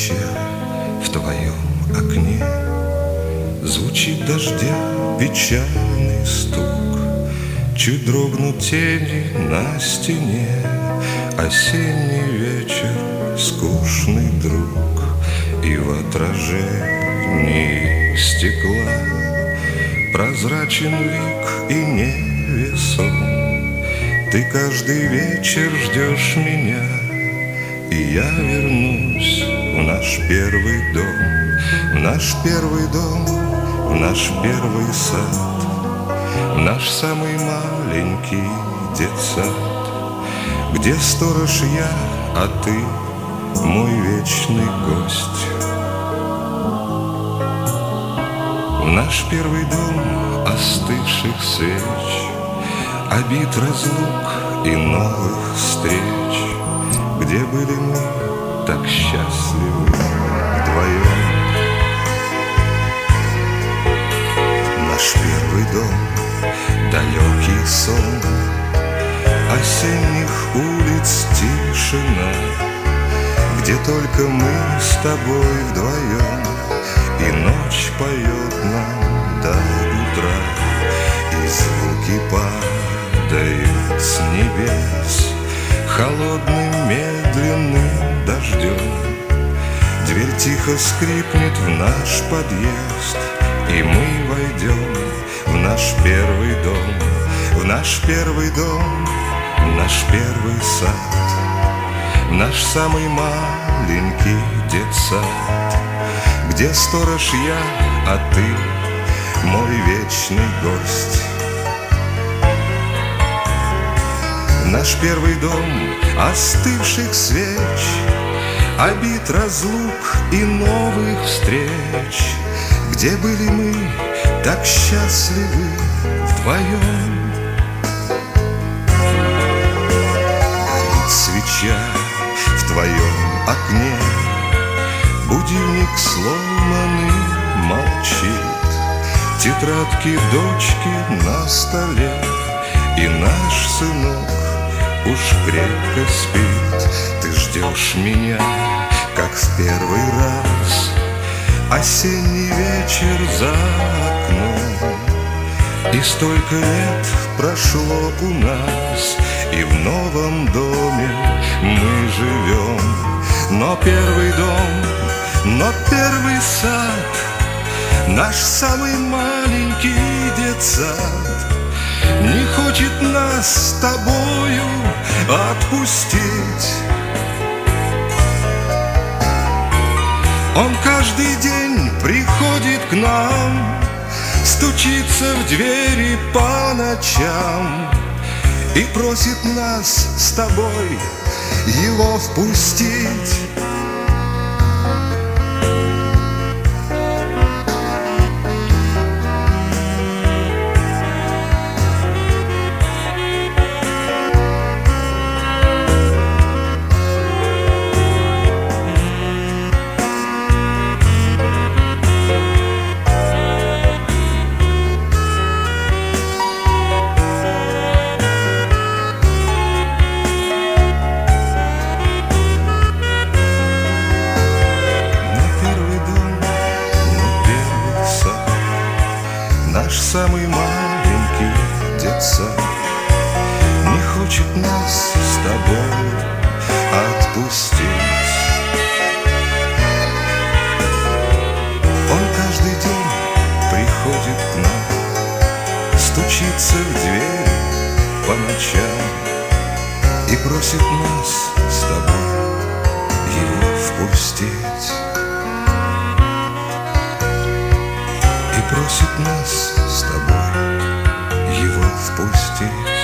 вечер в твоем окне звучит дождя печальный стук, чуть дрогнут тени на стене. Осенний вечер, скучный друг, и в отражении стекла прозрачен лик и невесом. Ты каждый вечер ждешь меня, и я вернусь в наш первый дом, в наш первый дом, в наш первый сад, в наш самый маленький детсад, где сторож я, а ты мой вечный гость. В наш первый дом остывших свеч, обид разлук и новых встреч, где были мы так счастливы вдвоем. Наш первый дом, далекий сон, осенних улиц тишина, где только мы с тобой вдвоем, и ночь поет нам до утра, и звуки падают с небес холодным медленным дождем. Дверь тихо скрипнет в наш подъезд, и мы войдем в наш первый дом, в наш первый дом, в наш первый сад, в наш самый маленький детсад, где сторож я, а ты мой вечный гость. В наш первый дом остывших свеч, обид разлук и новых встреч, где были мы так счастливы вдвоем. Горит свеча в твоем окне, будильник сломанный молчит, тетрадки дочки на столе, и наш сынок уж крепко спит. Ты ждешь меня, как в первый раз, осенний вечер за окном. И столько лет прошло у нас, и в новом доме мы живем. Но первый дом, но первый сад, наш самый маленький детсад, не хочет нас с тобою отпустить. Он каждый день приходит к нам, стучится в двери по ночам и просит нас с тобой его впустить. Наш самый маленький детсад не хочет нас с тобой отпустить. Он каждый день приходит к нам, стучится в двери по ночам и просит нас с тобой его впустить. И просит нас с тобой его впустить.